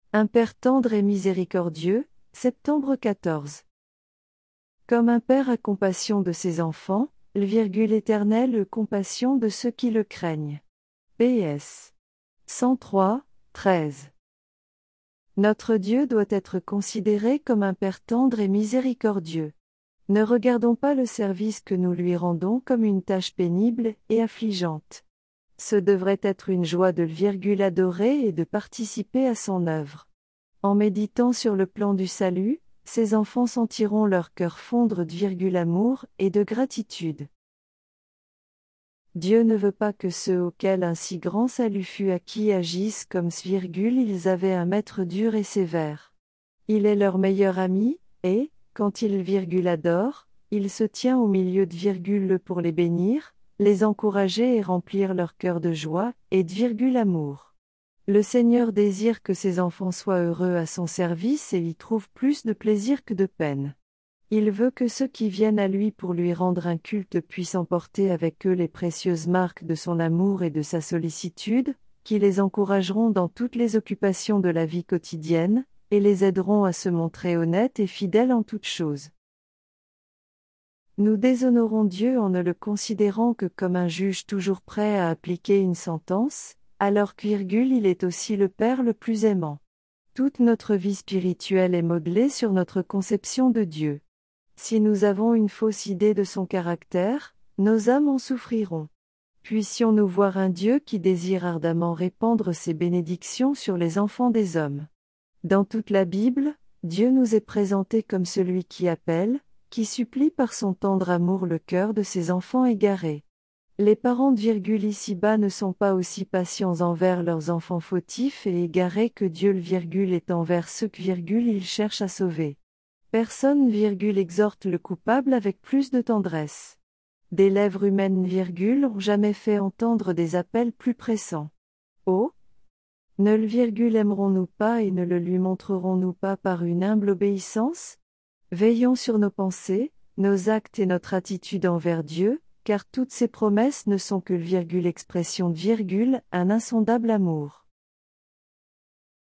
Un Père tendre et miséricordieux, septembre 14. Comme un père a compassion de ses enfants, l'Éternel a compassion de ceux qui le craignent. PS 103, 13. Notre Dieu doit être considéré comme un Père tendre et miséricordieux. Ne regardons pas le service que nous lui rendons comme une tâche pénible et affligeante. Ce devrait être une joie de l'adorer et de participer à son œuvre. En méditant sur le plan du salut, ses enfants sentiront leur cœur fondre d'amour et de gratitude. Dieu ne veut pas que ceux auxquels un si grand salut fut acquis agissent comme ils avaient un maître dur et sévère. Il est leur meilleur ami, et, quand il adore, il se tient au milieu pour les bénir, les encourager et remplir leur cœur de joie et amour. Le Seigneur désire que ses enfants soient heureux à son service et y trouvent plus de plaisir que de peine. Il veut que ceux qui viennent à lui pour lui rendre un culte puissent emporter avec eux les précieuses marques de son amour et de sa sollicitude, qui les encourageront dans toutes les occupations de la vie quotidienne, et les aideront à se montrer honnêtes et fidèles en toutes choses. Nous déshonorons Dieu en ne le considérant que comme un juge toujours prêt à appliquer une sentence, alors qu'il est aussi le Père le plus aimant. Toute notre vie spirituelle est modelée sur notre conception de Dieu. Si nous avons une fausse idée de son caractère, nos âmes en souffriront. Puissions-nous voir un Dieu qui désire ardemment répandre ses bénédictions sur les enfants des hommes. Dans toute la Bible, Dieu nous est présenté comme celui qui appelle, qui supplie par son tendre amour le cœur de ses enfants égarés. Les parents ici-bas ne sont pas aussi patients envers leurs enfants fautifs et égarés que Dieu est envers ceux qu'il cherche à sauver. Personne exhorte le coupable avec plus de tendresse. Des lèvres humaines ont jamais fait entendre des appels plus pressants. Oh! Ne le aimerons-nous pas et ne le lui montrerons-nous pas par une humble obéissance? Veillons sur nos pensées, nos actes et notre attitude envers Dieu, car toutes ces promesses ne sont que un insondable amour.